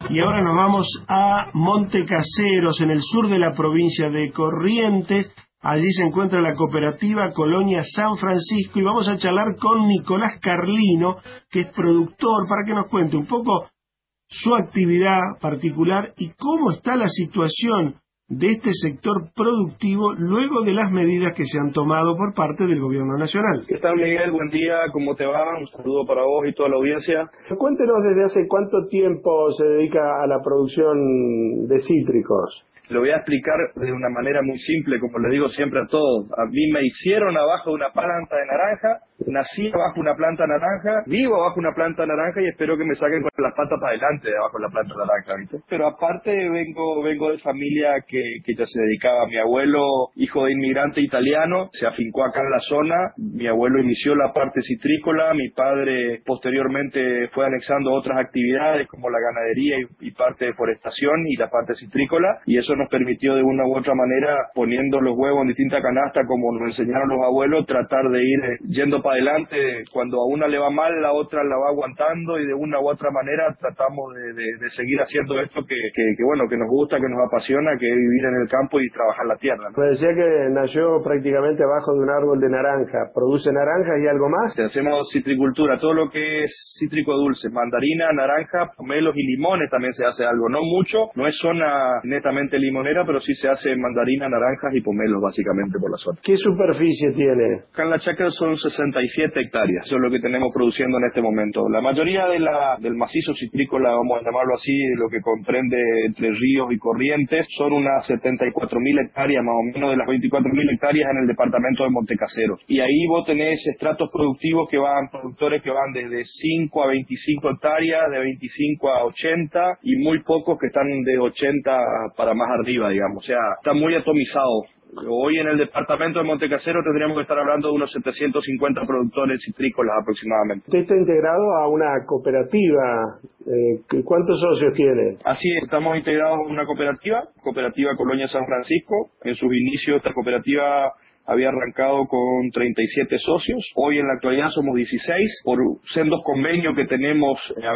Y ahora nos vamos a Montecaseros, en el sur de la provincia de Corrientes. Allí se encuentra la cooperativa Colonia San Francisco y vamos a charlar con Nicolás Carlino, que es productor, para que nos cuente un poco su actividad particular y cómo está la situación de este sector productivo luego de las medidas que se han tomado por parte del gobierno nacional. ¿Qué tal, Miguel? Buen día, ¿cómo te va? Un saludo para vos y toda la audiencia. Cuéntenos desde hace cuánto tiempo se dedica a la producción de cítricos. Lo voy a explicar de una manera muy simple, como le digo siempre a todos. A mí me hicieron abajo de una planta de naranja, nací abajo de una planta naranja, vivo abajo de una planta naranja y espero que me saquen con las patas para adelante de abajo de la planta naranja, ¿viste? Pero aparte vengo de familia que ya se dedicaba. Mi abuelo, hijo de inmigrante italiano, se afincó acá en la zona. Mi abuelo inició la parte citrícola, mi padre posteriormente fue anexando otras actividades como la ganadería y parte de forestación y la parte citrícola, y eso nos permitió de una u otra manera, poniendo los huevos en distintas canastas como nos enseñaron los abuelos, tratar de ir yendo para adelante. Cuando a una le va mal, la otra la va aguantando y de una u otra manera tratamos de seguir haciendo esto que bueno, que nos gusta, que nos apasiona, que es vivir en el campo y trabajar la tierra, ¿no? Me decía que nació prácticamente abajo de un árbol de naranja. ¿Produce naranjas y algo más? Hacemos citricultura, todo lo que es cítrico dulce, mandarina, naranja, pomelos y limones también se hace algo, no mucho, no es zona netamente limonera, pero sí se hace mandarina, naranjas y pomelos básicamente por la zona. ¿Qué superficie tiene? Acá en la chacra son 67 hectáreas, eso es lo que tenemos produciendo en este momento. La mayoría del macizo citrícola, vamos a llamarlo así, lo que comprende entre ríos y corrientes, son unas 74.000 hectáreas más o menos de las 24.000 hectáreas en el departamento de Montecaseros. Y ahí vos tenés estratos productivos productores que van desde 5 a 25 hectáreas, de 25 a 80 y muy pocos que están de 80 para más arriba, digamos. O sea, está muy atomizado. Hoy en el departamento de Montecaseros tendríamos que estar hablando de unos 750 productores citrícolas aproximadamente. Usted está integrado a una cooperativa. ¿Cuántos socios tiene? Así es, estamos integrados en una cooperativa Colonia San Francisco. En sus inicios esta cooperativa había arrancado con 37 socios. Hoy en la actualidad somos 16. Por sendos convenios que tenemos,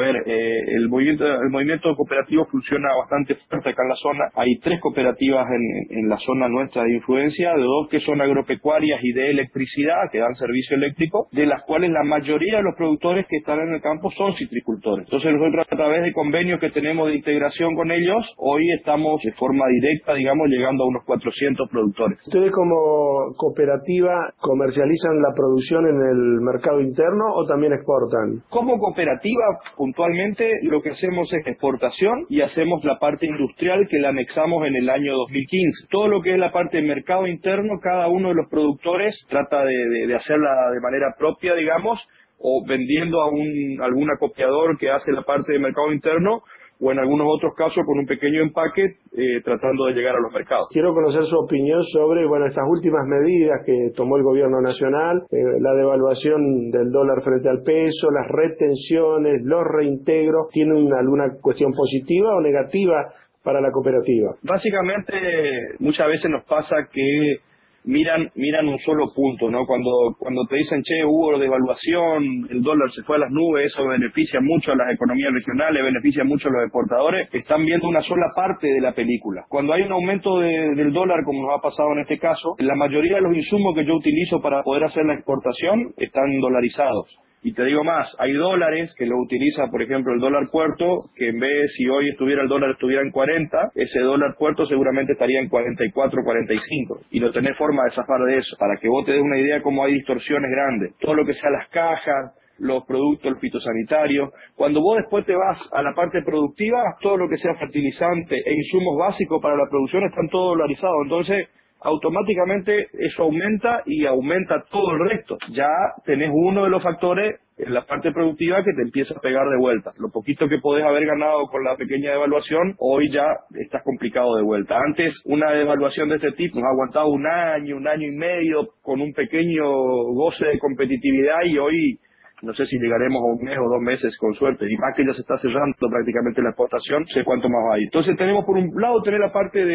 el movimiento cooperativo funciona bastante fuerte acá en la zona. Hay 3 cooperativas en la zona nuestra de influencia, de 2 que son agropecuarias y de electricidad, que dan servicio eléctrico, de las cuales la mayoría de los productores que están en el campo son citricultores. Entonces nosotros a través de convenios que tenemos de integración con ellos, hoy estamos de forma directa, digamos, llegando a unos 400 productores. ¿Ustedes como cooperativa comercializan la producción en el mercado interno o también exportan? Como cooperativa, puntualmente, lo que hacemos es exportación y hacemos la parte industrial que la anexamos en el año 2015. Todo lo que es la parte de mercado interno, cada uno de los productores trata de hacerla de manera propia, digamos, o vendiendo a algún acopiador que hace la parte de mercado interno, o en algunos otros casos con un pequeño empaque tratando de llegar a los mercados. Quiero conocer su opinión sobre estas últimas medidas que tomó el gobierno nacional, la devaluación del dólar frente al peso, las retenciones, los reintegros. ¿Tienen alguna cuestión positiva o negativa para la cooperativa? Básicamente, muchas veces nos pasa que miran un solo punto, ¿no? Cuando te dicen, che, hubo devaluación, el dólar se fue a las nubes, eso beneficia mucho a las economías regionales, beneficia mucho a los exportadores, están viendo una sola parte de la película. Cuando hay un aumento del dólar, como nos ha pasado en este caso, la mayoría de los insumos que yo utilizo para poder hacer la exportación están dolarizados. Y te digo más, hay dólares que lo utiliza, por ejemplo, el dólar puerto, que en vez, si hoy el dólar estuviera en 40, ese dólar puerto seguramente estaría en 44, 45. Y no tenés forma de zafar de eso. Para que vos te des una idea cómo hay distorsiones grandes. Todo lo que sea las cajas, los productos, el fitosanitario. Cuando vos después te vas a la parte productiva, todo lo que sea fertilizante e insumos básicos para la producción están todo dolarizados. Entonces, automáticamente eso aumenta y aumenta todo el resto. Ya tenés uno de los factores en la parte productiva que te empieza a pegar de vuelta. Lo poquito que podés haber ganado con la pequeña devaluación, hoy ya estás complicado de vuelta. Antes, una devaluación de este tipo nos ha aguantado un año y medio con un pequeño goce de competitividad y hoy no sé si llegaremos a 1 mes o 2 meses con suerte, y más que ya se está cerrando prácticamente la exportación, no sé cuánto más va a ir. Entonces tenemos por un lado tener la parte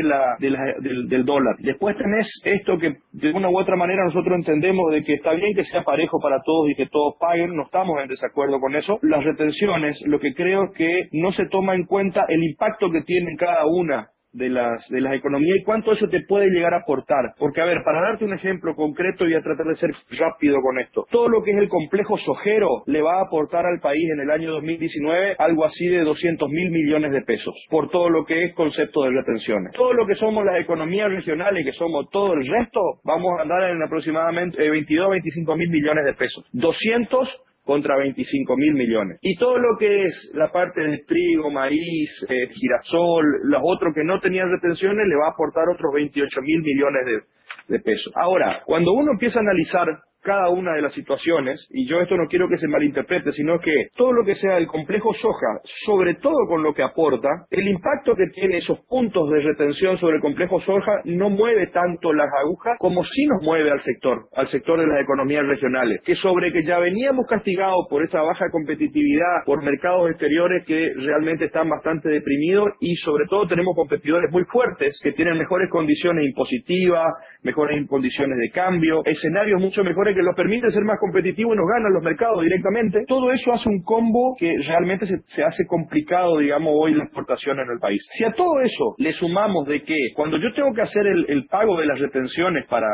del dólar, después tenés esto que de una u otra manera nosotros entendemos de que está bien que sea parejo para todos y que todos paguen, no estamos en desacuerdo con eso. Las retenciones, lo que creo es que no se toma en cuenta el impacto que tienen cada una de las economías y cuánto eso te puede llegar a aportar. Porque, a ver, para darte un ejemplo concreto, voy a tratar de ser rápido con esto. Todo lo que es el complejo sojero le va a aportar al país en el año 2019 algo así de 200.000 millones de pesos, por todo lo que es concepto de retenciones. Todo lo que somos las economías regionales, que somos todo el resto, vamos a andar en aproximadamente 22-25.000 millones de pesos. 200 contra 25.000 millones. Y todo lo que es la parte de trigo, maíz, girasol, los otros que no tenían retenciones, le va a aportar otros 28.000 millones de pesos. Ahora, cuando uno empieza a analizar cada una de las situaciones, y yo esto no quiero que se malinterprete, sino que todo lo que sea el complejo soja, sobre todo con lo que aporta, el impacto que tiene esos puntos de retención sobre el complejo soja no mueve tanto las agujas como sí nos mueve al sector de las economías regionales, que sobre que ya veníamos castigados por esa baja competitividad, por mercados exteriores que realmente están bastante deprimidos, y sobre todo tenemos competidores muy fuertes que tienen mejores condiciones impositivas, mejores condiciones de cambio, escenarios mucho mejores que los permite ser más competitivos y nos ganan los mercados directamente. Todo eso hace un combo que realmente se hace complicado, digamos, hoy la exportación en el país. Si a todo eso le sumamos de que cuando yo tengo que hacer el pago de las retenciones para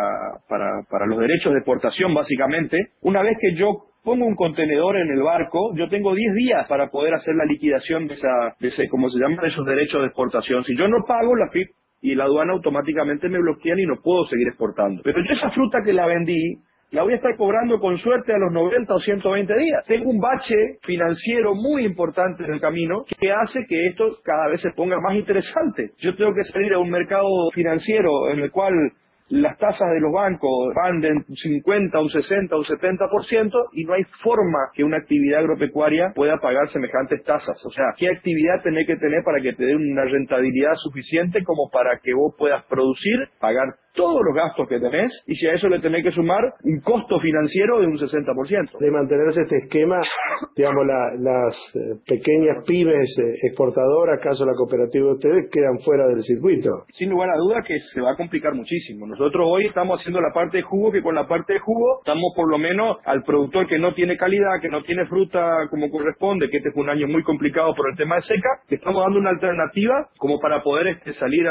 los derechos de exportación, básicamente, una vez que yo pongo un contenedor en el barco, yo tengo 10 días para poder hacer la liquidación de ese, ¿cómo se llama?, de esos derechos de exportación. Si yo no pago, la FIP y la aduana automáticamente me bloquean y no puedo seguir exportando. Pero yo esa fruta que la vendí, la voy a estar cobrando con suerte a los 90 o 120 días. Tengo un bache financiero muy importante en el camino que hace que esto cada vez se ponga más interesante. Yo tengo que salir a un mercado financiero en el cual las tasas de los bancos van de un 50, un 60, un 70% y no hay forma que una actividad agropecuaria pueda pagar semejantes tasas. O sea, ¿qué actividad tenés que tener para que te dé una rentabilidad suficiente como para que vos puedas producir, pagar todos los gastos que tenés, y si a eso le tenés que sumar un costo financiero de un 60%? De mantenerse este esquema, digamos, las pequeñas pymes exportadoras, caso la cooperativa de ustedes, quedan fuera del circuito. Sin lugar a duda que se va a complicar muchísimo. Nosotros hoy estamos haciendo la parte de jugo, que con la parte de jugo estamos por lo menos al productor que no tiene calidad, que no tiene fruta como corresponde, que este fue un año muy complicado por el tema de seca, que estamos dando una alternativa como para poder salir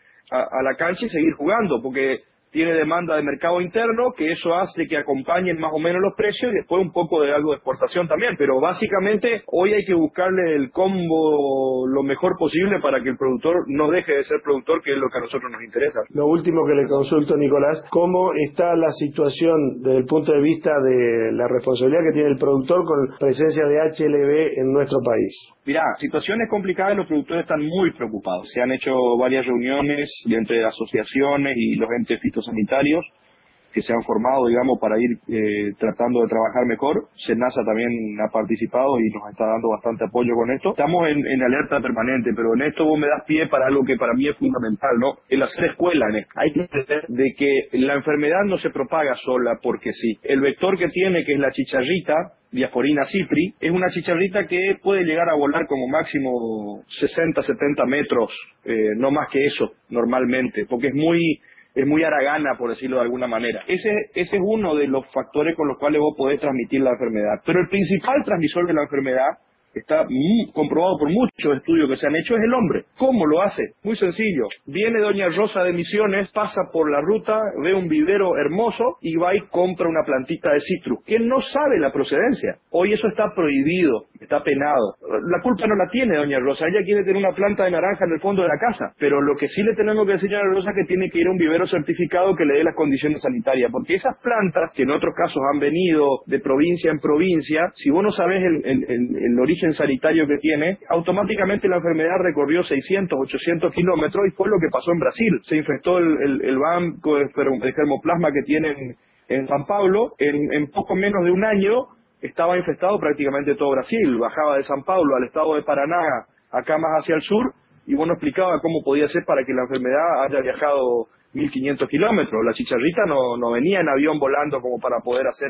a la cancha y seguir jugando, porque tiene demanda de mercado interno, que eso hace que acompañen más o menos los precios, y después un poco de algo de exportación también. Pero básicamente hoy hay que buscarle el combo lo mejor posible para que el productor no deje de ser productor, que es lo que a nosotros nos interesa. Lo último que le consulto, Nicolás, ¿cómo está la situación desde el punto de vista de la responsabilidad que tiene el productor con presencia de HLB en nuestro país? Mirá, situaciones complicadas, los productores están muy preocupados. Se han hecho varias reuniones entre asociaciones y los entes fitosanitarios que se han formado, digamos, para ir tratando de trabajar mejor. SENASA también ha participado y nos está dando bastante apoyo con esto. Estamos en alerta permanente, pero en esto vos me das pie para algo que para mí es fundamental, ¿no? El hacer escuela en esto. Hay que entender de que la enfermedad no se propaga sola porque sí. El vector que tiene, que es la chicharrita, Diasporina cipri, es una chicharrita que puede llegar a volar como máximo 60, 70 metros, no más que eso, normalmente, porque es muy haragana, por decirlo de alguna manera. Ese es uno de los factores con los cuales vos podés transmitir la enfermedad. Pero el principal transmisor de la enfermedad, está comprobado por muchos estudios que se han hecho, es el hombre. ¿Cómo lo hace? Muy sencillo. Viene doña Rosa de Misiones, pasa por la ruta, ve un vivero hermoso y va y compra una plantita de citrus, que no sabe la procedencia. Hoy eso está prohibido, está penado. La culpa no la tiene doña Rosa, ella quiere tener una planta de naranja en el fondo de la casa, pero lo que sí le tenemos que decir a doña Rosa es que tiene que ir a un vivero certificado que le dé las condiciones sanitarias, porque esas plantas, que en otros casos han venido de provincia en provincia, si vos no sabés el origen sanitario que tiene, automáticamente la enfermedad recorrió 600, 800 kilómetros y fue lo que pasó en Brasil. Se infectó el banco de germoplasma que tienen en San Pablo, en poco menos de un año estaba infectado prácticamente todo Brasil. Bajaba de San Pablo al estado de Paraná, acá más hacia el sur, y bueno, explicaba cómo podía ser para que la enfermedad haya viajado 1500 kilómetros. La chicharrita no venía en avión volando como para poder hacer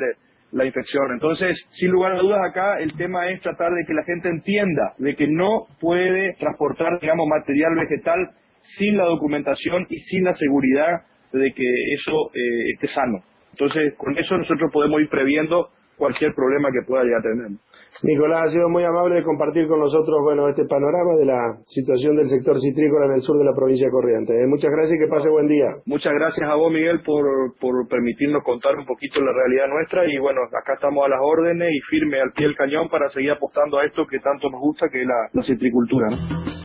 la infección. Entonces, sin lugar a dudas acá el tema es tratar de que la gente entienda de que no puede transportar, digamos, material vegetal sin la documentación y sin la seguridad de que eso esté sano. Entonces, con eso nosotros podemos ir previendo cualquier problema que pueda llegar a tener. Nicolás, ha sido muy amable de compartir con nosotros, bueno, este panorama de la situación del sector citrícola en el sur de la provincia de Corrientes. Muchas gracias y que pase buen día. Muchas gracias a vos, Miguel, por permitirnos contar un poquito la realidad nuestra y bueno, acá estamos a las órdenes y firme al pie del cañón para seguir apostando a esto que tanto nos gusta, que es la citricultura, ¿no?